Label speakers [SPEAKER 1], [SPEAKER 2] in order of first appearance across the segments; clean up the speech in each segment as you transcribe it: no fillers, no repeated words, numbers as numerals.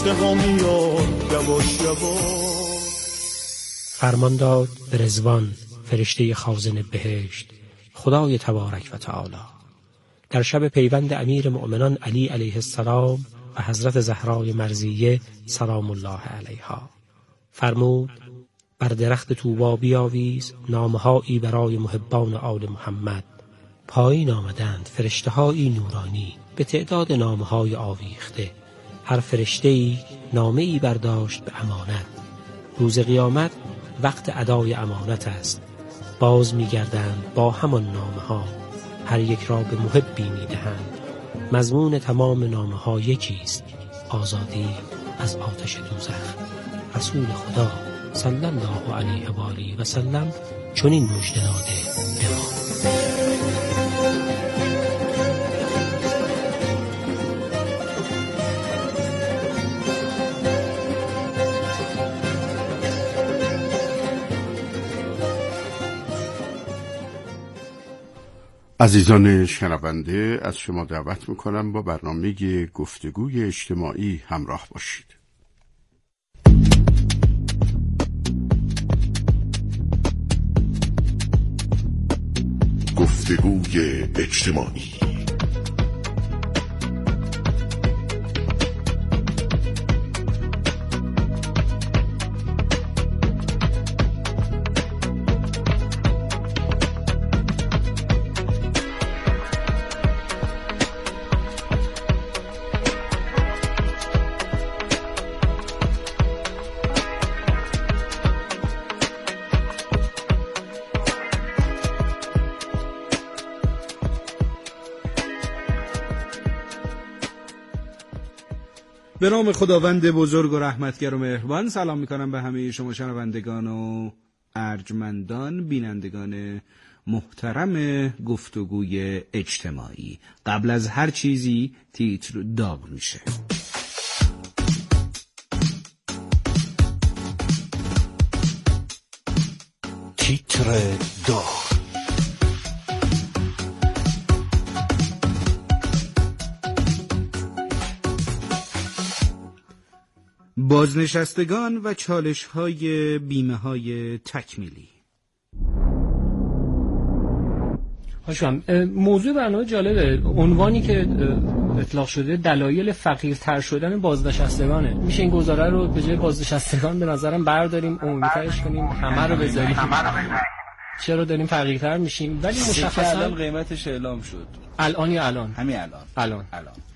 [SPEAKER 1] فرشته ها میاد یواش یواش.
[SPEAKER 2] فرمان داد به رضوان فرشته خازن بهشت خدای تبارک و تعالی در شب پیوند امیر مؤمنان علی علیه السلام و حضرت زهرای مرضیه سلام الله علیها. فرمود بر درخت طوبی بیاویز نامه‌هایی برای محبان آل محمد. پایین آمدند فرشته‌هایی نورانی به تعداد نامه‌های آویخته. هر فرشته‌ای نامه‌ای برداشت به امانت. روز قیامت وقت ادای امانت است. باز می‌گردند با همان نامه‌ها، هر یک را به محبی می‌دهند. مضمون تمام نامه‌ها یکیست: آزادی از آتش دوزخ. رسول خدا صلی الله علیه و آله و سلم چنین مژده داده به ما.
[SPEAKER 3] عزیزان شنونده، از شما دعوت میکنم با برنامه گفتگوی اجتماعی همراه باشید. گفتگوی اجتماعی.
[SPEAKER 4] به نام خداوند بزرگ و رحمتگر و مهربان سلام میکنم به همه شما شنوندگان و ارجمندان بینندگان محترم گفتگوی اجتماعی. قبل از هر چیزی تیتر داغ میشه.
[SPEAKER 3] تیتر داغ.
[SPEAKER 4] بازنشستگان و چالش‌های بیمه‌های تکمیلی.
[SPEAKER 2] هاشم موضوع برنامه جالبه. عنوانی که اطلاق شده دلایل فقیرتر شدن بازنشستگانه. میشه این گزاره رو به جای بازنشستگان به نظرم برداریم عمومی‌ترش کنیم، همه رو بذاریم. چرا داریم فقیرتر میشیم؟ ولی مشخصا
[SPEAKER 4] الان قیمتش اعلام شد.
[SPEAKER 2] الان یا الان؟
[SPEAKER 4] همین الان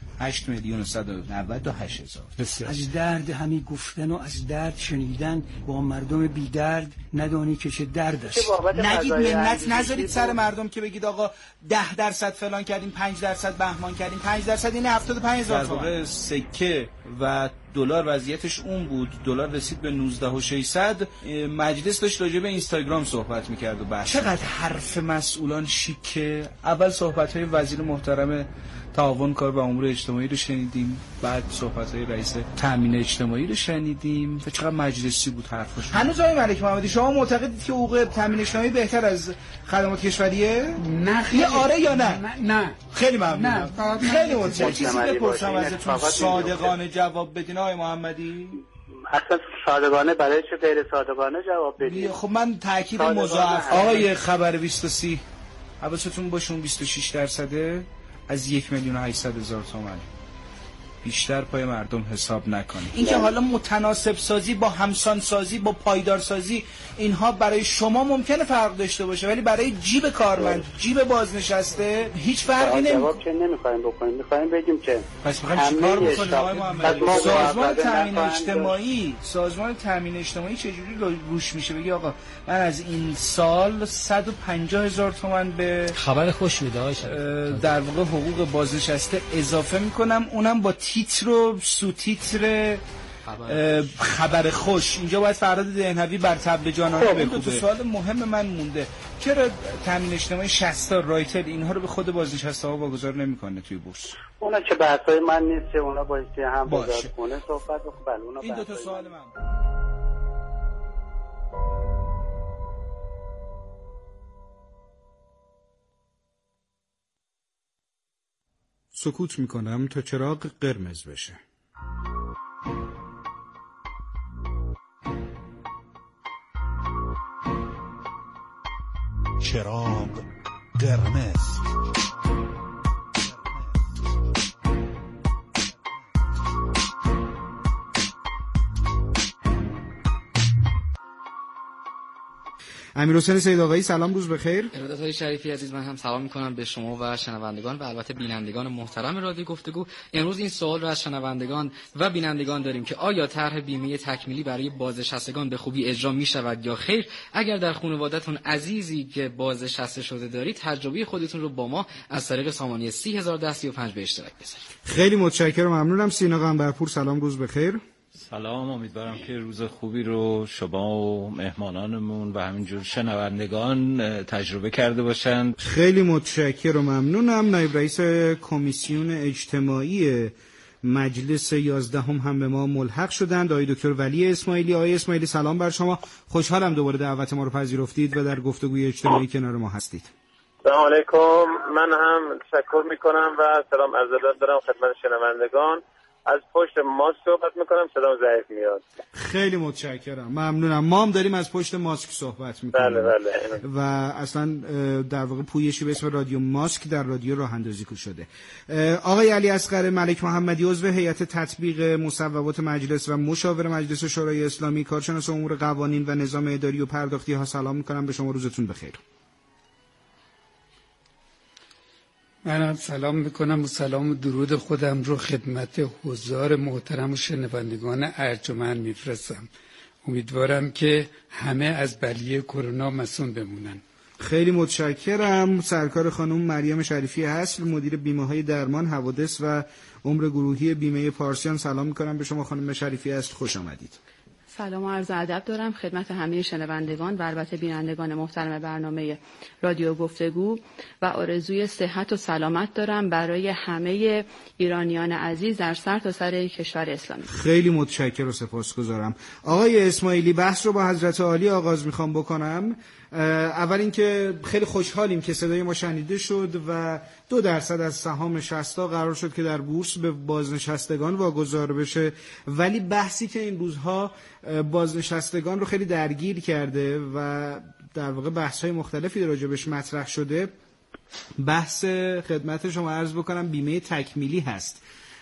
[SPEAKER 4] 8,198,000.
[SPEAKER 5] از درد همی گفتن و از درد شنیدن با مردم بی درد ندانی که چه درد است.
[SPEAKER 4] نگید منت نذارید سر مردم که بگید آقا 10% فلان کردیم، 5% بهمان کردیم، 5% این 75,000 تومان. سکه و دلار وضعیتش اون بود. دلار رسید به 19,600. مجلس داشت راجع به اینستاگرام صحبت می‌کرد و بحث. چقدر حرف مسئولان شیکه. اول صحبت‌های وزیر محترم تعاون کار و امور اجتماعی رو شنیدیم، بعد صحبت‌های رئیس تامین اجتماعی رو شنیدیم و چقدر مجلسی بود حرفش. هنوز آقای ملک محمدی شما معتقدید که حقوق تامین اجتماعی بهتر از خدمات کشوریه؟
[SPEAKER 5] نه خیلی.
[SPEAKER 4] آره یا نه؟
[SPEAKER 5] نه
[SPEAKER 4] خیلی ممنونم. خیلی متشکرم. چیزی بپرسم ازتون صادقانه جواب بدین آقای محمدی.
[SPEAKER 6] اصلا صادقانه برای چه غیر صادقانه جواب بدین؟
[SPEAKER 4] خب من تاکید مضاعف. آقای خبر 23 حواستون باشه اون 26% از 1,800,000 تومان بیشتر پای مردم حساب نکنید. این که حالا متناسب سازی با همسان سازی با پایدار سازی اینها برای شما ممکنه فرق داشته باشه، ولی برای جیب کارمند، جیب بازنشسته هیچ فرقی نمیکنه.
[SPEAKER 6] جواب که نمیخوایم بکنیم، میخوایم بگیم که
[SPEAKER 4] پس میخوایم چیکار بکنیم آقای محمدی؟ سازمان تامین اجتماعی چجوری روش میشه؟ بگی آقا من از این سال 150,000 تومان به
[SPEAKER 2] خبر خوش میده
[SPEAKER 4] در واقع حقوق بازنشسته اضافه میکنم، اونم با تیتر و سو تیتر خبر خوش. اینجا باید فرهاد دهنوی بر تبل جانانه بکوبه. تو سوال مهم من مونده، چرا تامین اجتماعی 60 تا رایتل اینها رو به خود بازنشسته ها واگذار نمیکنه توی بورس؟
[SPEAKER 6] اونا که بحثای من نیست، اونا بایستی هم وزارت خونه صحبت بکنه.
[SPEAKER 4] این دو تا سوال من. سکوت میکنم تا چراغ قرمز بشه.
[SPEAKER 1] چراغ قرمز.
[SPEAKER 7] امیرحسین سیدآقایی سلام، روز بخیر.
[SPEAKER 8] ارادت‌های شریفی عزیز، من هم سلام می‌کنم به شما و شنوندگان و البته بینندگان محترم رادیو گفتگو. امروز این سوال رو از شنوندگان و بینندگان داریم که آیا طرح بیمه تکمیلی برای بازنشستگان به خوبی اجرا می‌شود یا خیر؟ اگر در خانواده‌تون عزیزی که بازنشسته شده دارید، تجربه خودتون رو با ما از طریق سامانه 30135 به اشتراک بذارید.
[SPEAKER 7] خیلی متشکرم، ممنونم. سینا قنبرپور سلام، روز بخیر.
[SPEAKER 9] سلام، امیدوارم که روز خوبی رو شما و مهمانانمون و همینجور شنوندگان تجربه کرده باشند.
[SPEAKER 7] خیلی متشکرم و ممنونم. نایب رئیس کمیسیون اجتماعی مجلس 11 هم به ما ملحق شدند، آقای دکتر ولی اسماعیلی. آقای اسماعیلی سلام بر شما، خوشحالم دوباره دعوت ما رو پذیرفتید و در گفتگوی اجتماعی کنار ما هستید.
[SPEAKER 10] سلام علیکم، من هم تشکر میکنم و سلام عرض دارم خدمت شنوندگان. از پشت ماسک صحبت میکنم، صدام ضعیف میاد.
[SPEAKER 7] خیلی متشکرم، ممنونم. ما هم داریم از پشت ماسک صحبت میکنیم.
[SPEAKER 10] بله بله.
[SPEAKER 7] و اصلا در واقع پویشی به اسم رادیو ماسک در رادیو راه اندازی شده. آقای علی اصغر ملک محمدی، عضو هیئت تطبیق مصوبات مجلس و مشاور مجلس شورای اسلامی، کارشناس امور قوانین و نظام اداری و پرداختی ها، سلام میکنم به شما، روزتون بخیر.
[SPEAKER 5] منم سلام میکنم و سلام و درود خودم رو خدمت حضار محترم و شنوندگان ارجمند میفرستم. امیدوارم که همه از بلیه کرونا مصون بمونن.
[SPEAKER 7] خیلی متشکرم. سرکار خانم مریم شریفی هست، مدیر بیمه‌های درمان، حوادث و عمر گروهی بیمه پارسیان، سلام میکنم به شما خانم شریفی هست، خوش آمدید.
[SPEAKER 11] سلام و عرض ادب دارم خدمت همه شنوندگان و البته بینندگان محترم برنامه رادیو گفتگو و آرزوی صحت و سلامت دارم برای همه ایرانیان عزیز در سرتاسر کشور اسلامی.
[SPEAKER 7] خیلی متشکرم و سپاسگزارم. آقای اسماعیلی، بحث رو با حضرت عالی آغاز میخوام بکنم. اول اینکه خیلی خوشحالیم که صدای ما شنیده شد و 2% از سهام شصتا قرار شد که در بورس به بازنشستگان واگذار بشه، ولی بحثی که این روزها بازنشستگان رو خیلی درگیر کرده و در واقع بحث‌های مختلفی راجبش مطرح شده، بحث خدمت شما عرض بکنم بیمه تکمیلی هست.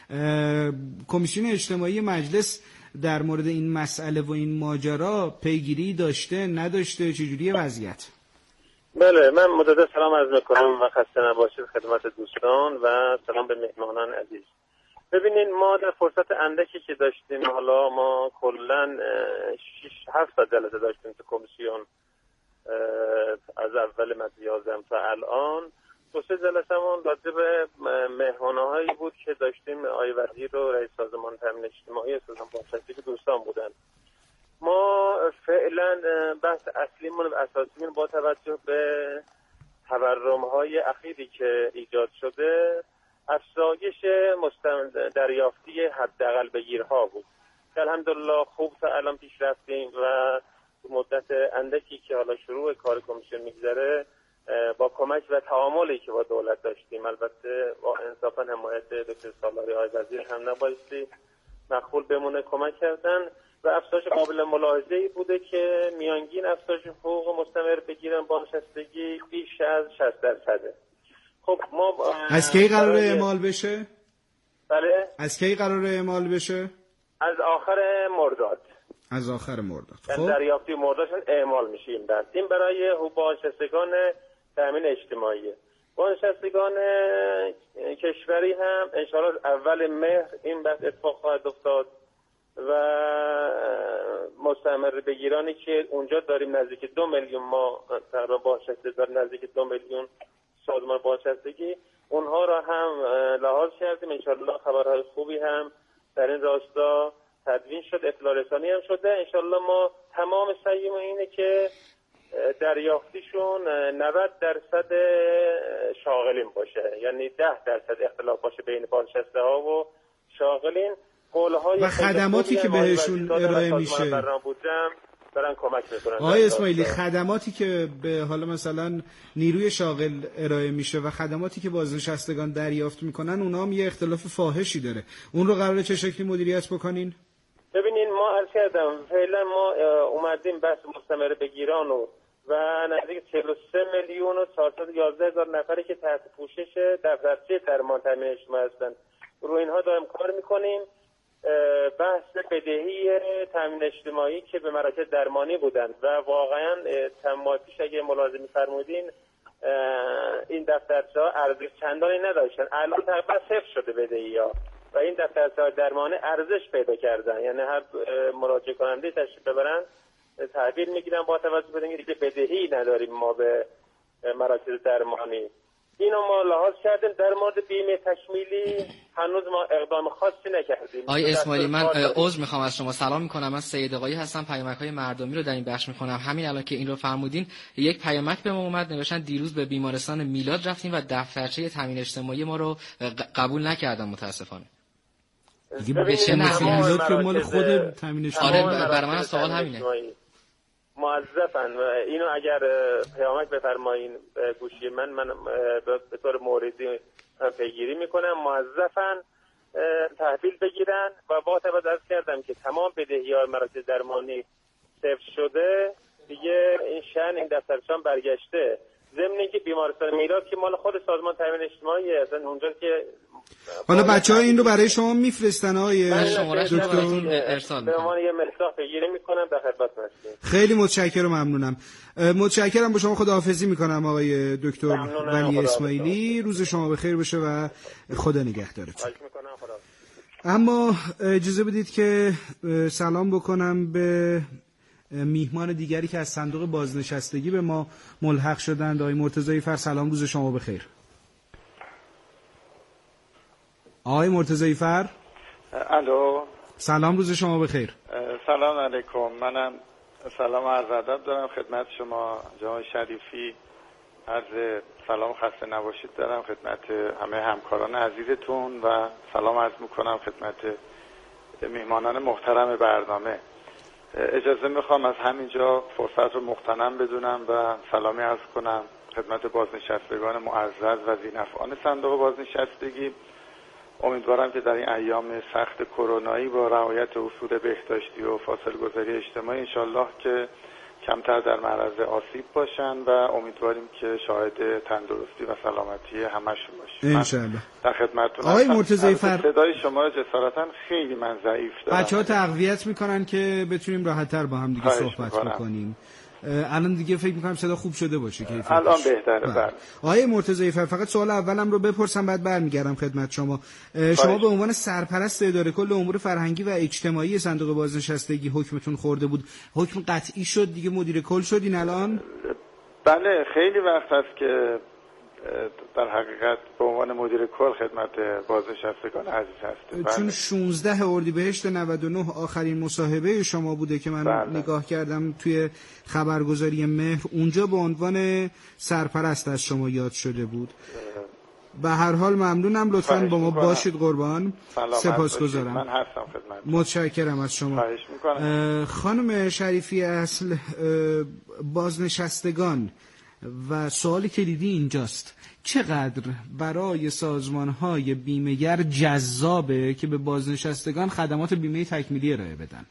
[SPEAKER 7] کمیسیون اجتماعی مجلس در مورد این مسئله و این ماجرا پیگیری داشته نداشته، چجوریه وضعیت؟
[SPEAKER 10] بله، من مجدد سلام عرض میکنم و خسته نباشید خدمت دوستان و سلام به مهمانان عزیز. ببینین، ما در فرصت اندکی که داشتیم، حالا ما کلن 6-7 جلسه داشتیم تو کمیسیون از اول مجلس تا الان. 2-3 جلسه‌مون راجع به مهمان‌هایی بود که داشتیم، آقای وزیر و رئیس سازمان تامین اجتماعی سازمان بازنشستگی که دوستان بودن. ما فعلا بحث اصلیمون و اساسیمون با توجه به تورم‌های اخیری که ایجاد شده، افزایش دریافتی حداقل بگیرها بود. الحمدلله خوب تا الان پیش رفتیم و مدت اندکی که حالا شروع کار کمیسیون میگذره، با کمک و تعاملی که با دولت داشتیم، البته با انصافا حمایت دکتر سالاری آقای وزیر هم نبایستی مخفول بمونه، کمک کردن و افزایش قابل ملاحظه‌ای بوده که میانگین افزایش حقوق مستمر بگیرن بازنشستگی بیش از 60%. خب ما
[SPEAKER 7] از کی قراره اعمال بشه؟
[SPEAKER 10] بله؟
[SPEAKER 7] از کی قراره اعمال بشه؟
[SPEAKER 10] از آخر مرداد.
[SPEAKER 7] از آخر مرداد.
[SPEAKER 10] خب دریافتی مردادشون اعمال میشه این بحث. این برای بازنشستگان تامین اجتماعی. بازنشستگان کشوری هم انشاءالله اول مهر این بحث اتفاق خواهد افتاد و مستمر بگیرانی که اونجا داریم نزدیک 2 میلیون ما تقریبا بازنشسته داریم، نزدیک 2 میلیون سازمان بازنشستگی، اونها را هم لحاظ کردیم. انشاءالله خبرهای خوبی هم در این راستا تدوین شد، اطلاع رسانی هم شده. انشاءالله ما تمام سعیمون اینه که دریافتیشون 90% شاغلین باشه، یعنی 10% اختلاف باشه بین بازنشسته ها و شاغلین.
[SPEAKER 7] و خدماتی که بهشون ارائه میشه
[SPEAKER 10] برن کمک میکنن.
[SPEAKER 7] آقای اسماعیلی، خدماتی که به حالا مثلا نیروی شاغل ارائه میشه و خدماتی که بازنشستگان دریافت میکنن، اونا هم یه اختلاف فاحشی داره، اون رو قراره چه شکلی مدیریت بکنین؟
[SPEAKER 10] ببینین، ما عرض کردم فعلا ما اومدیم بحث مستمر بگیران و و نزدیک 43,411,000 نفری که تحت پوشش دفترچه درمان تامین اجتماعی هستند. روی اینها داریم کار میکنیم. بحث بدهی تامین اجتماعی که به مراکز درمانی بودند و واقعا ماه پیش اگه ملاحظه فرمودین این دفترچه ها ارزش چندانی نداشتن، الان تقریبا صفر شده بدهی ها و این دفترچه های درمانی ارزش پیدا کردن. یعنی هر مراجعه کننده تشریف ببرن تحویل میگیرن با توجه به اینکه بدهی نداریم ما به مراکز درمانی. اینو ما لحاظ کردیم. در مورد بیمه تکمیلی هنوز ما اقدام خاصی نکردیم.
[SPEAKER 8] آقای اسماعیلی، من عذر میخوام از شما، سلام میکنم. من سید آقایی هستم، پیامک‌های مردمی رو در این بخش میکنم. همین الان که این رو فرمودین یک پیامک به ما اومد، نوشتن دیروز به بیمارستان میلاد رفتیم و دفترچه تامین اجتماعی ما رو قبول نکردن متاسفانه.
[SPEAKER 7] دیگه به چه میلاد که مال خود تامین اجتماعی؟
[SPEAKER 8] آره برای من سوال همینه.
[SPEAKER 10] موظفن و اینو اگر پیامک بفرمایین گوشی من به طور موردی پیگیری میکنم. موظفن تحویل بگیرن و با توجه از کردم که تمام بدهی‌های مراکز درمانی صفر شده دیگه این شأن این دفترچه‌ام برگشته. ضمن اینکه بیمارستان میلاد که مال خود سازمان تامین اجتماعی اصلا اونجا که
[SPEAKER 7] حالا بچه‌ها این رو برای شما میفرستن آقای
[SPEAKER 8] دکتر ارسال
[SPEAKER 10] به عنوان یه مصداق پیگیری میکنم در خدمت هستیم.
[SPEAKER 7] خیلی متشکرم، ممنونم. متشکرم، با شما خداحافظی میکنم آقای دکتر ولی اسماعیلی. روز شما بخیر باشه و خدا نگهدارتون. اما اجازه بدید که سلام بکنم به میهمان دیگری که از صندوق بازنشستگی به ما ملحق شدند. آقای مرتضی فر، سلام، روز شما بخیر. آقای مرتضی فر،
[SPEAKER 12] الو،
[SPEAKER 7] سلام، روز شما بخیر.
[SPEAKER 12] سلام علیکم. منم سلام عرض ادب دارم خدمت شما جناب شریفی. عرض سلام خسته نباشید دارم خدمت همه همکاران عزیزتون و سلام عرض میکنم خدمت میهمانان محترم برنامه. اجازه میخوام از همینجا فرصت رو مغتنم بدونم و سلامی عرض کنم خدمت بازنشستگان معزز و ذی‌نفعان صندوق بازنشستگی. امیدوارم که در این ایام سخت کرونایی با رعایت اصول بهداشتی و فاصله گذاری اجتماعی انشالله که کمتر در معرض آسیب باشن و امیدواریم که شاهد تندرستی و سلامتی همشون باشیم.
[SPEAKER 7] انشالله.
[SPEAKER 12] در خدمتتون.
[SPEAKER 7] آقای مرتضی فر،
[SPEAKER 12] صدای شما رو جسارتا خیلی من ضعیف دارم.
[SPEAKER 7] بچه‌ها تقویت میکنن که بتونیم راحت‌تر با هم دیگه صحبت بکنیم. الان دیگه فکر میکنم صدا خوب شده باشه که
[SPEAKER 12] الان بهتره.
[SPEAKER 7] آقای مرتضی فر، فقط سوال اولم رو بپرسم بعد برمیگردم خدمت شما. شما به عنوان سرپرست اداره کل امور فرهنگی و اجتماعی صندوق بازنشستگی حکمتون خورده بود، حکم قطعی شد دیگه، مدیر کل شدین الان؟
[SPEAKER 12] بله، خیلی وقت هست که در حقیقت به عنوان مدیر کل خدمت بازنشستگان عزیز هستم.
[SPEAKER 7] چون 16 اردیبهشت 99 آخرین مصاحبه شما بوده که من نگاه کردم توی خبرگزاری مهر، اونجا به عنوان سرپرست از شما یاد شده بود. به هر حال ممنونم، لطفاً با ما باشید قربان. سپاسگزارم.
[SPEAKER 12] من هستم خدمت.
[SPEAKER 7] متشکرم از شما. خانم شریفی اصل بازنشستگان و سوال کلیدی اینجاست، چقدر برای سازمان‌های بیمه‌گر جذابه که به بازنشستگان خدمات بیمه تکمیلی ارائه بدن؟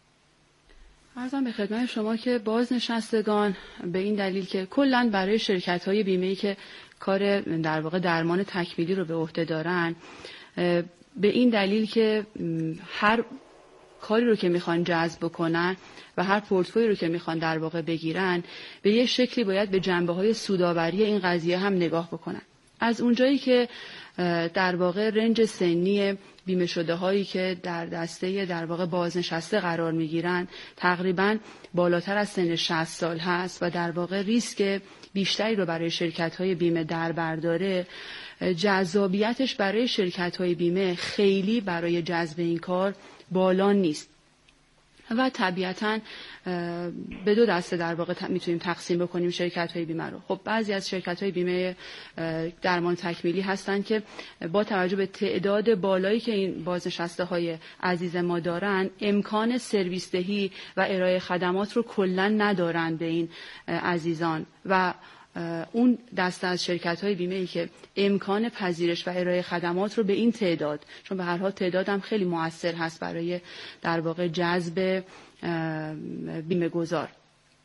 [SPEAKER 11] عرضم به خدمت شما که بازنشستگان به این دلیل که کلاً برای شرکت‌های بیمه‌ای که کار در واقع درمان تکمیلی رو به عهده دارن، به این دلیل که هر کاری رو که میخوان جذب کنن و هر پورتفولی رو که میخوان در واقع بگیرن به یه شکلی باید به جنبه‌های سودآوری این قضیه هم نگاه بکنن. از اونجایی که در واقع رنج سنی بیمه شده هایی که در دسته در واقع بازنشسته قرار میگیرن تقریباً بالاتر از سن 60 سال هست و در واقع ریسک بیشتری رو برای شرکت های بیمه در بر داره، جذابیتش برای شرکت های بیمه خیلی برای جذب این کار بالا نیست و طبیعتاً به دو دسته در واقع میتونیم تقسیم بکنیم شرکت‌های بیمه رو. خب بعضی از شرکت‌های بیمه درمان تکمیلی هستن که با توجه به تعداد بالایی که این بازنشسته‌های عزیز ما دارن امکان سرویس دهی و ارائه خدمات رو کلاً ندارن به این عزیزان و اون دسته از شرکت‌های بیمه‌ای که امکان پذیرش و ارائه خدمات رو به این تعداد، چون به هر حال تعداد هم خیلی مؤثر هست برای در واقع جذب بیمه گذار،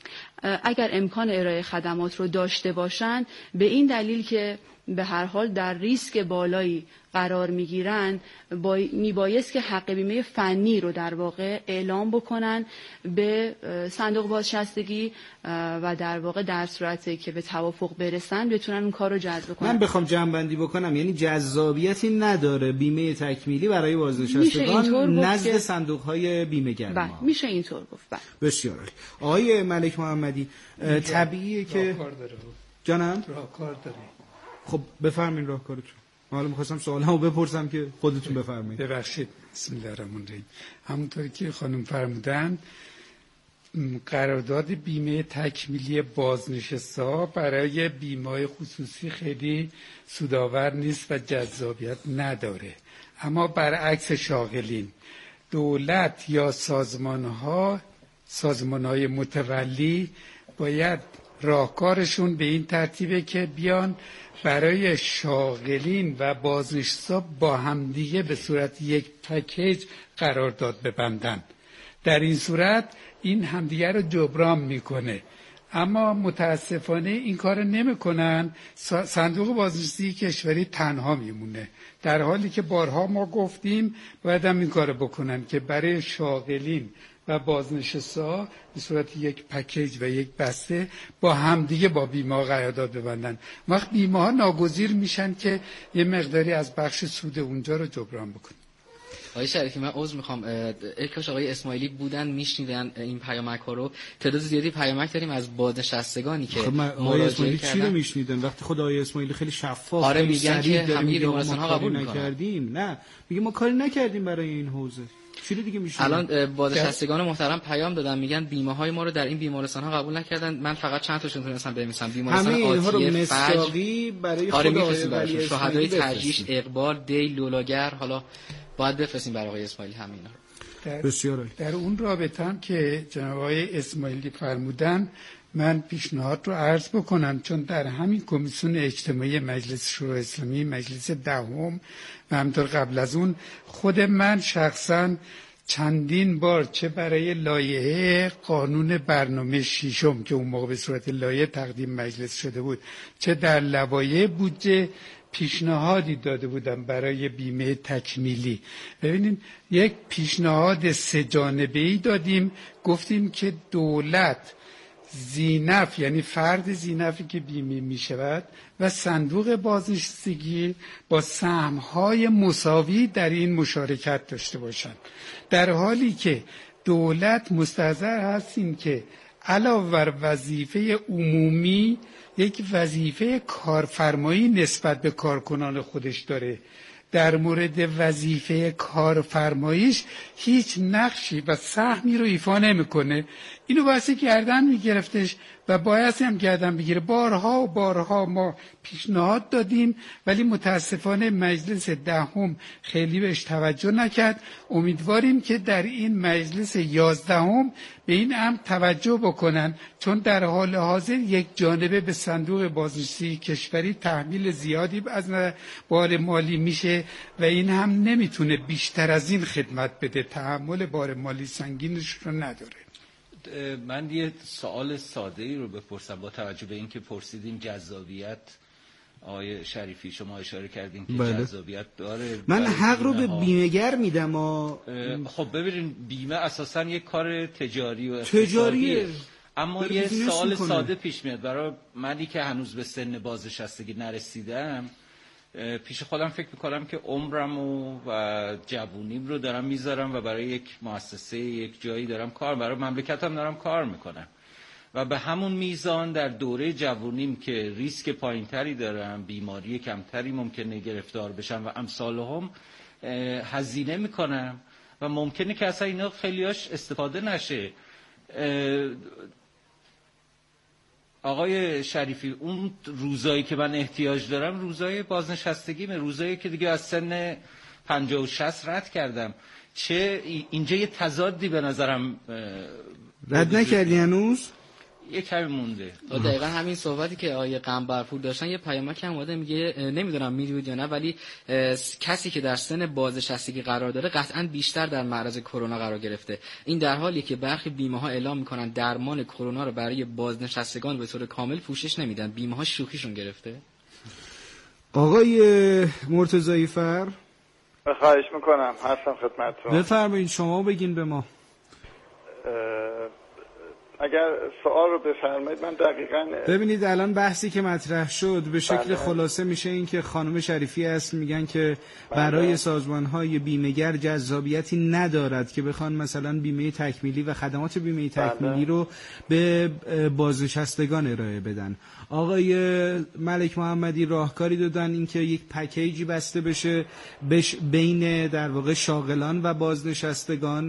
[SPEAKER 11] اگر امکان ارائه خدمات رو داشته باشن، به این دلیل که به هر حال در ریسک بالایی قرار میگیرن، میبایست که حق بیمه فنی رو در واقع اعلام بکنن به صندوق بازنشستگی و در واقع در صورتی که به توافق برسن بتونن اون کار رو جذب کنن.
[SPEAKER 7] من بخوام جمع‌بندی بکنم، یعنی جذابیتی نداره بیمه تکمیلی برای بازنشستگان نزد صندوق‌های بیمه‌گر.
[SPEAKER 11] بله، میشه اینطور گفت. بله.
[SPEAKER 7] بسیار عالی. آقای ملک محمدی، طبیعیه که
[SPEAKER 5] راهکار داره.
[SPEAKER 7] جانم
[SPEAKER 5] راهکار داره.
[SPEAKER 7] خب بفرمایید راهکارتون. حالا می‌خواستم سوالمو بپرسم که خودتون بفرمایید.
[SPEAKER 5] ببخشید. بسم الله الرحمن الرحیم. همونطوری که خانم فرمودن، قرارداد بیمه تکمیلی بازنشسته برای بیمه‌های خصوصی خیلی سودآور نیست و جذابیت نداره. اما برعکس شاغلین، دولت یا سازمان‌های متولی باید راهکارشون به این ترتیبه که بیان برای شاغلین و بازنشسته با همدیگه به صورت یک پکیج قرارداد ببندن. در این صورت این همدیگه رو جبران میکنه. اما متاسفانه این کار نمیکنن. صندوق بازنشستگی کشوری تنها میمونه، در حالی که بارها ما گفتیم باید هم این کار بکنن که برای شاغلین و بازنشسته به صورت یک پکیج و یک بسته با همدیگه با بیمه قرارداد ببندن. وقت بیمه ها ناگزیر میشن که یه مقداری از بخش سود اونجا رو جبران بکنن.
[SPEAKER 8] آقای شریفی، من عذر میخوام، کاش آقای اسماعیلی بودن میشنیدن این پیامک ها رو. تعداد زیادی پیامک داریم از بازنشستگان که
[SPEAKER 7] مراجعه کردن. چی رو میشنیدن وقتی خود آقای اسماعیلی خیلی شفاف
[SPEAKER 8] آره میگن که همه بیمارستان ها قبول
[SPEAKER 7] نکردیم؟ نه، میگه ما کاری نکردیم برای این حوزه. چی رو دیگه میشنیدن؟
[SPEAKER 8] الان بازنشستگان محترم پیام دادن، میگن بیمه های ما رو در این بیمارستان ها قبول نکردن. من فقط چند تاشون تونستم بنویسم. بیمارستان آتیه، فجر،
[SPEAKER 7] برای خود آقای ولی
[SPEAKER 8] شهدای تجریش، اقبال، دیل، لولاگر. حالا باید بفرستیم برای آقای اسماعیلی همینا.
[SPEAKER 7] بسیار
[SPEAKER 5] در اون رابطه هم که جناب آقای اسماعیلی فرمودن، من پیشنهاد رو عرض بکنم، چون در همین کمیسیون اجتماعی مجلس شورای اسلامی مجلس دهم و همطور قبل از اون خود من شخصا چندین بار چه برای لایحه قانون برنامه ششم که اون موقع به صورت لایحه تقدیم مجلس شده بود، چه در لوایح بودجه پیشنهادی داده بودم برای بیمه تکمیلی. ببینید، یک پیشنهاد 3 جانبه‌ای دادیم. گفتیم که دولت زینف، یعنی فرد زینفی که بیمه می شود و صندوق بازنشستگی با سهم‌های مساوی در این مشارکت داشته باشند، در حالی که دولت مستحضر هستیم که علاوه بر وظیفه عمومی یک وظیفه کارفرمایی نسبت به کارکنان خودش داره. در مورد وظیفه کارفرماییش هیچ نقشی و سهمی رو ایفا نمیکنه. اینو واسه گردن میگرفتش و باید هم گردن بگیره. بارها و بارها ما پیشنهاد دادیم ولی متاسفانه مجلس دهم خیلی بهش توجه نکرد. امیدواریم که در این مجلس 11 به این امر توجه بکنن، چون در حال حاضر یک جانبه به صندوق بازنشستگی کشوری تحمیل زیادی از بار مالی میشه و این هم نمیتونه بیشتر از این خدمت بده، تحمل بار مالی سنگینش رو نداره.
[SPEAKER 9] من یه سوال ساده ای رو بپرسم با توجه به اینکه پرسیدین جذابیت. آقای شریفی شما اشاره کردین که جذابیت داره.
[SPEAKER 7] من حق رو به بیمه‌گر میدم.
[SPEAKER 9] خب ببینین، بیمه اساساً یک کار تجاری و
[SPEAKER 7] تجاریه،
[SPEAKER 9] اما یه سوال ساده پیش میاد برای منی که هنوز به سن بازنشستگی نرسیدم. پیش خودم فکر میکنم که عمرم و جوونیم رو دارم میذارم و برای یک مؤسسه، یک جایی دارم برای مملکتم دارم کار میکنم و به همون میزان در دوره جوونیم که ریسک پایینتری دارم، بیماری کمتری ممکنه گرفتار بشم و امثالهم هزینه میکنم و ممکنه که اصلا اینا خیلیاش استفاده نشه. آقای شریفی، اون روزایی که من احتیاج دارم روزای بازنشستگیمه، روزایی که دیگه از سن 50 و 60 رد کردم. چه اینجا یه تضادی به نظرم
[SPEAKER 7] رد نکردی هنوز؟
[SPEAKER 9] یه کمی مونده.
[SPEAKER 8] دقیقاً همین صحبتی که آیه قنبرپور داشتن، یه پیامک هم اومده میگه نمیدونم میدونید یا نه، ولی کسی که در سن بازنشستگی قرار داره قطعاً بیشتر در معرض کرونا قرار گرفته. این در حالیه که برخی بیمه‌ها اعلام میکنن درمان کرونا رو برای بازنشستگان به طور کامل پوشش نمیدن. بیمه‌ها شوخیشون گرفته.
[SPEAKER 7] آقای مرتضی فر،
[SPEAKER 12] خواهش میکنم، هستم خدمتتون.
[SPEAKER 7] بفرمایید شما بگین به ما.
[SPEAKER 12] اگر سوال رو بفرمایید. من دقیقاً
[SPEAKER 7] ببینید الان بحثی که مطرح شد به شکل خلاصه میشه این که خانم شریفی هست میگن که برای سازمان‌های بیمه‌گر جذابیتی ندارد که بخوان مثلا بیمه تکمیلی و خدمات بیمه تکمیلی رو به بازنشستگان ارائه بدن. آقای ملک محمدی راهکاری دادن اینکه یک پکیجی بسته بشه بین در واقع شاغلان و بازنشستگان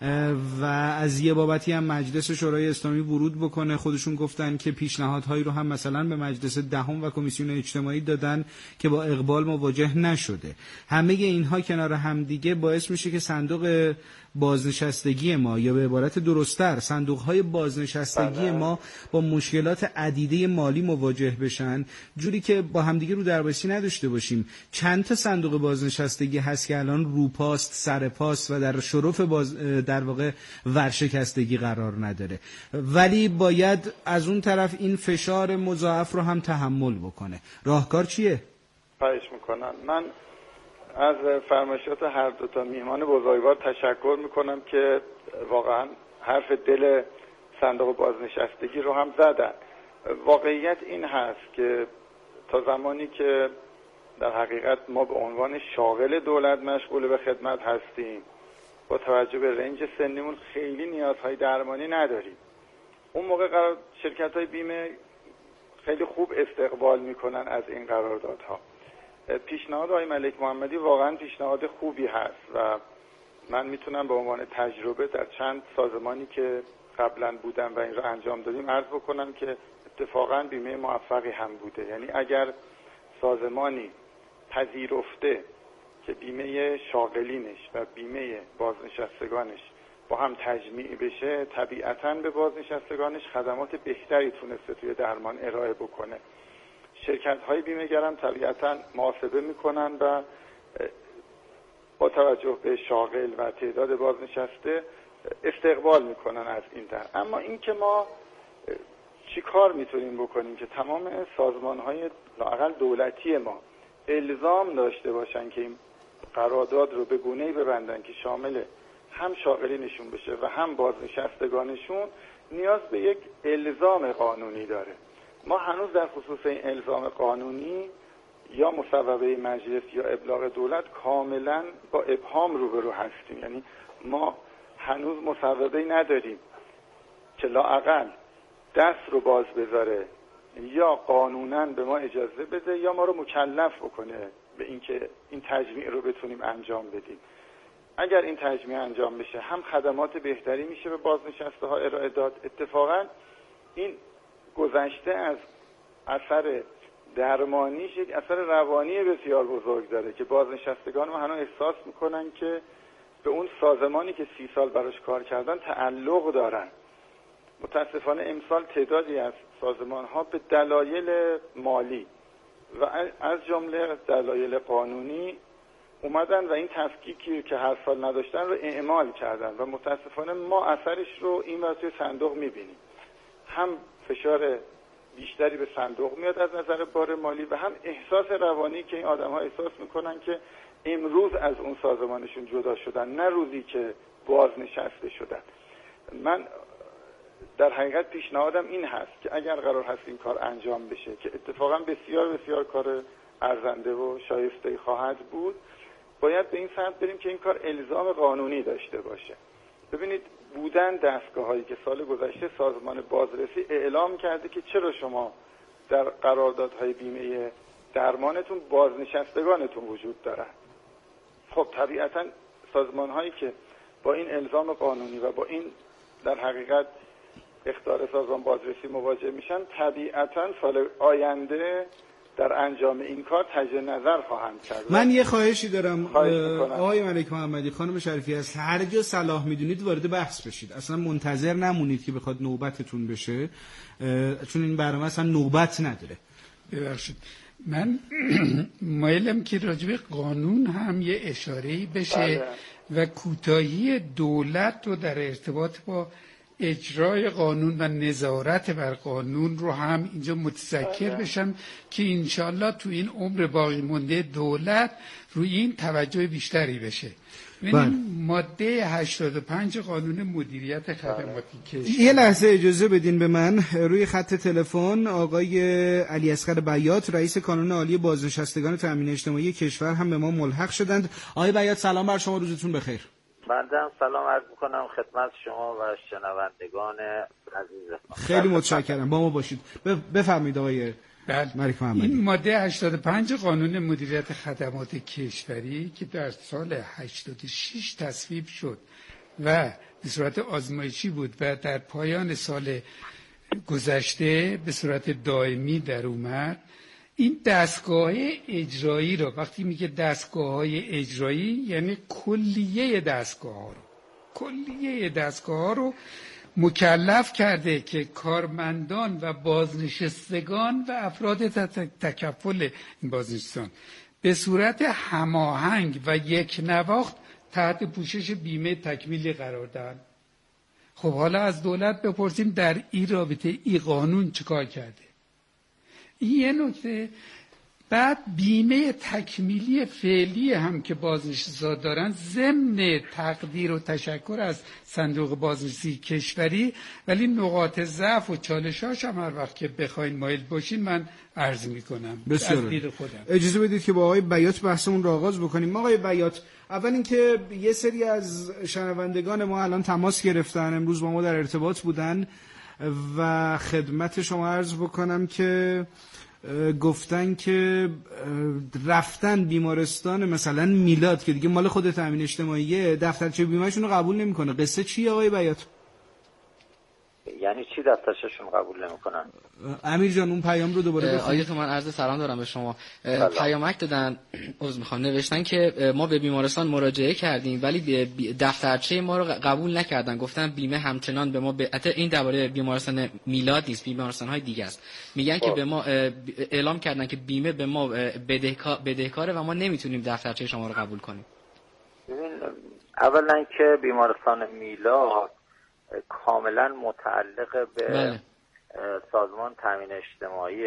[SPEAKER 7] و از یه بابتی هم مجلس شورای اسلامی ورود بکنه. خودشون گفتن که پیشنهادهایی رو هم مثلا به مجلس دهم و کمیسیون اجتماعی دادن که با اقبال مواجه نشده. همه اینها کنار هم دیگه باعث میشه که صندوق بازنشستگی ما، یا به عبارت درست‌تر صندوق‌های بازنشستگی ما با مشکلات عدیده مالی مواجه بشن، جوری که با همدیگه رو درباسی نداشته باشیم. چند تا صندوق بازنشستگی هست که الان روپاست، سرپاست و در شرف در واقع ورشکستگی قرار نداره، ولی باید از اون طرف این فشار مضاعف رو هم تحمل بکنه. راهکار چیه؟
[SPEAKER 12] خواهش میکنم. من از فرمایشات هر دو تا میهمان بزرگوار تشکر میکنم که واقعا حرف دل صندوق بازنشستگی رو هم زدن. واقعیت این هست که تا زمانی که در حقیقت ما به عنوان شاغل دولت مشغول به خدمت هستیم، با توجه به رنج سنیمون خیلی نیازهای درمانی نداریم. اون موقع شرکت‌های بیمه خیلی خوب استقبال میکنن از این قراردادها. پیشنهاد آقای ملک محمدی واقعا پیشنهاد خوبی هست و من میتونم به عنوان تجربه در چند سازمانی که قبلا بودم و این رو انجام دادیم عرض بکنم که اتفاقا بیمه موفقی هم بوده. یعنی اگر سازمانی پذیرفته که بیمه شاغلینش و بیمه بازنشستگانش با هم تجمیع بشه، طبیعتاً به بازنشستگانش خدمات بهتری تونسته توی درمان ارائه بکنه. شرکت‌های بیمه‌گر هم طبیعتاً محاسبه می‌کنن و با توجه به شاغل و تعداد بازنشسته استقبال می‌کنن از این در. اما این که ما چی کار می‌تونیم بکنیم که تمام سازمان‌های لااقل دولتی ما الزام داشته باشن که این قرارداد رو به گونه‌ای ببندن که شامل هم شاغلینشون بشه و هم بازنشستگانشون، نیاز به یک الزام قانونی داره. ما هنوز در خصوص این الزام قانونی یا مصوبه مجلس یا ابلاغ دولت کاملا با ابهام روبرو هستیم. یعنی ما هنوز مصوبه‌ای نداریم که لااقل دست رو باز بذاره یا قانونا به ما اجازه بده یا ما رو مکلف بکنه به اینکه این تجمیع رو بتونیم انجام بدیم. اگر این تجمیع انجام بشه هم خدمات بهتری میشه به بازنشسته ها ارائه داد. اتفاقا این گذشته از اثر درمانیش یک اثر روانی بسیار بزرگ داره که بازنشستگان ما هنوز احساس میکنن که به اون سازمانی که 30 سال براش کار کردن تعلق دارن. متاسفانه امسال تعدادی از سازمان ها به دلایل مالی و از جمله دلایل قانونی اومدن و این تفکیکی که هر سال نداشتن رو اعمال کردن و متاسفانه ما اثرش رو این واسه صندوق میبینیم. هم فشار بیشتری به صندوق میاد از نظر بار مالی و هم احساس روانی که این آدم ها احساس میکنن که امروز از اون سازمانشون جدا شدن، نه روزی که بازنشسته شدن. من در حقیقت پیشنهادم این هست که اگر قرار هست این کار انجام بشه که اتفاقا بسیار بسیار کار ارزنده و شایسته خواهد بود، باید به این سمت بریم که این کار الزام قانونی داشته باشه. ببینید بودن دستگاه‌هایی که سال گذشته سازمان بازرسی اعلام کرده که چرا شما در قراردادهای بیمه درمانتون بازنشستگانتون وجود دارن. خب طبیعتاً سازمان‌هایی که با این الزام قانونی و با این در حقیقت اخطار سازمان بازرسی مواجه میشن، طبیعتاً سال آینده در انجام این کار تجدید نظر خواهند کرد.
[SPEAKER 7] من یه خواهشی دارم آقای ملک محمدی، خانم شریفی، از هر جا صلاح میدونید وارد بحث بشید، اصلا منتظر نمونید که بخواد نوبتتون بشه، چون این برنامه اصلا نوبت نداره.
[SPEAKER 5] ببخشید من مایلم که راجب قانون هم یه اشاره‌ای بشه و کوتاهی دولت رو در ارتباط با اجرای قانون و نظارت بر قانون رو هم اینجا متذکر بشم که انشالله تو این عمر باقی مونده دولت روی این توجه بیشتری بشه. ماده 85 قانون مدیریت خدماتی کشور.
[SPEAKER 7] یه لحظه اجازه بدین به من. روی خط تلفن آقای علی اصغر بیات، رئیس کانون عالی بازنشستگان تامین اجتماعی کشور هم به ما ملحق شدند. آقای بیات سلام بر شما، روزتون بخیر.
[SPEAKER 13] بنده هم سلام عرض میکنم خدمت شما و شنوندگان عزیز.
[SPEAKER 7] خیلی متشکرم، با ما باشید. بفرمایید آقای ملک محمدی.
[SPEAKER 5] این ماده 85 قانون مدیریت خدمات کشوری که در سال 86 تصویب شد و به صورت آزمایشی بود و در پایان سال گذشته به صورت دائمی در اومد، این دستگاه اجرایی رو، وقتی میگه دستگاه‌های اجرایی یعنی کلیه دستگاه ها رو مکلف کرده که کارمندان و بازنشستگان و افراد تکفل این بازنشستگان به صورت هماهنگ و یک نواخت تحت پوشش بیمه تکمیلی قرار دهند. خب حالا از دولت بپرسیم در این رابطه این قانون چیکار کرده؟ این یه نکته. بعد بیمه تکمیلی فعلی هم که بازنشسته دارن، ضمن تقدیر و تشکر از صندوق بازنشستگی کشوری، ولی نقاط ضعف و چالشاش هم هر وقت که بخواین مایل باشین من عرض میکنم از دید خودم.
[SPEAKER 7] اجازه بدید که با آقای بیات بحثمون رو آغاز بکنیم. آقای بیات، اول اینکه یه سری از شنوندگان ما الان تماس گرفتن، امروز با ما در ارتباط بودن و خدمت شما عرض بکنم که گفتن که رفتن بیمارستان مثلا میلاد که دیگه مال خود تامین اجتماعیه، دفترچه بیمهشون رو قبول نمیکنه. قصه چیه آقای بیات؟
[SPEAKER 13] یعنی چی دفترچه‌شون قبول نمیکنن؟
[SPEAKER 7] امیر جان اون پیام رو دوباره بخونید.
[SPEAKER 8] آیه تو من عرض سلام دارم به شما. پیامک دادن، نوشتن که ما به بیمارستان مراجعه کردیم ولی دفترچه ما رو قبول نکردن، گفتن بیمه همچنان به ما این درباره بیمارستان میلاد نیست، بیمارستان‌های دیگه است. میگن که به ما اعلام کردن که بیمه به ما بدهکاره و ما نمیتونیم دفترچه شما رو قبول کنیم.
[SPEAKER 13] ببین، اولا که بیمارستان میلاد کاملا متعلق به سازمان تامین اجتماعی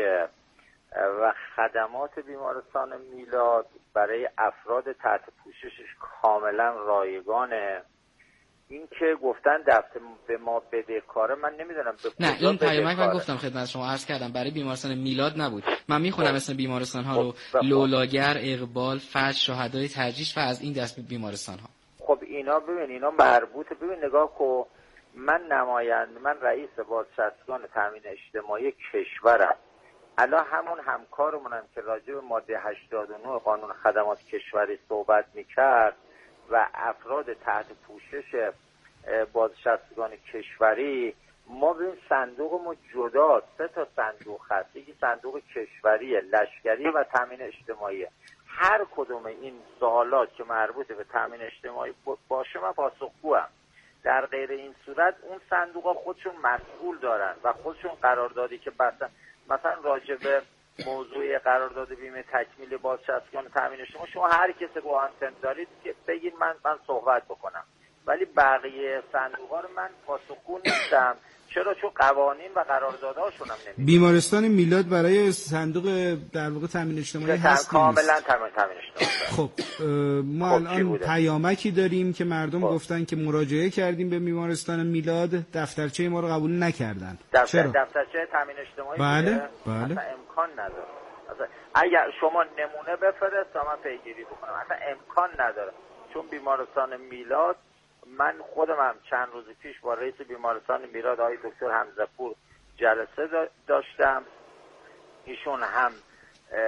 [SPEAKER 13] و خدمات بیمارستان میلاد برای افراد تحت پوششش کاملا رایگانه. این که گفتن دفتر به ما بدهکاره، من نمیدونم
[SPEAKER 8] نه این پیامک من گفتم خدمت شما عرض کردم برای بیمارستان میلاد نبود. من میخونم اسم بیمارستان ها رو: لولاگر، اقبال، فجر، شهدای ترجیش و از این دست بیمارستان ها.
[SPEAKER 13] خب اینا ببین، اینا مربوطه. ببین نگاه کو، من رئیس بازنشستگان تامین اجتماعی کشورم. الان همون همکارمونم که راجع به ماده 89 قانون خدمات کشوری صحبت میکرد و افراد تحت پوشش بازنشستگان کشوری، ما به این صندوقمون جدا 3 تا صندوق هست. یکی صندوق کشوری، لشکری و تامین اجتماعی. هر کدوم این سوالات که مربوط به تامین اجتماعی باشه من پاسخگوام. در غیر این صورت اون صندوق‌ها خودشون مسئول دارن و خودشون قراردادی که بستن، مثلا راجع به موضوع قرارداد بیمه تکمیل بازنشستگان تامین اجتماعی، شما هر کسی رو آنتن دارید که بگید من صحبت بکنم، ولی بقیه صندوق‌ها رو من پاسخگو نیستم. چرا؟ چون قوانین و قراردادهاشون هم نمیدونم.
[SPEAKER 7] بیمارستان میلاد برای صندوق در واقع تامین اجتماعی هست؟
[SPEAKER 13] کاملا تامین اجتماعی.
[SPEAKER 7] خب ما الان پیامکی داریم که مردم گفتن که مراجعه کردیم به بیمارستان میلاد، دفترچه ما رو قبول نکردن. چرا؟
[SPEAKER 13] دفترچه تامین اجتماعی
[SPEAKER 7] بله
[SPEAKER 13] اصلا امکان نداره. اگر شما نمونه بفرست تا من پیگیری بکنم، اصلا امکان نداره. چون بیمارستان میلاد، من خودم هم چند روز پیش با رئیس بیمارستان میلاد آقای دکتر حمزه پور جلسه داشتم. ایشون هم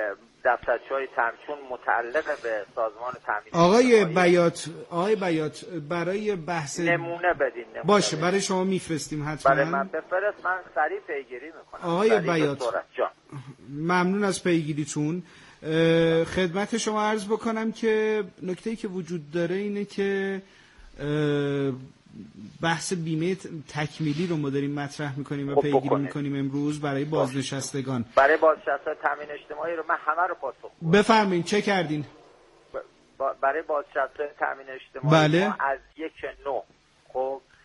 [SPEAKER 13] دفترچه‌های چون متعلق به سازمان تامین
[SPEAKER 7] آقای بیات برای بحث
[SPEAKER 13] نمونه بدین.
[SPEAKER 7] باشه برای شما میفرستیم حتما.
[SPEAKER 13] برای من بفرست، من سریع پیگیری میکنم.
[SPEAKER 7] آقای بیات ممنون از پیگیریتون. خدمت شما عرض بکنم که نکته‌ای که وجود داره اینه که بحث بیمه تکمیلی رو ما داریم مطرح میکنیم و پیگیری میکنیم امروز برای بازنشستگان.
[SPEAKER 13] برای بازنشستگان تامین اجتماعی رو من همه رو پاسخ میدم.
[SPEAKER 7] بفرمایید چه کردین؟
[SPEAKER 13] برای بازنشستگان تامین اجتماعی ما از 1/9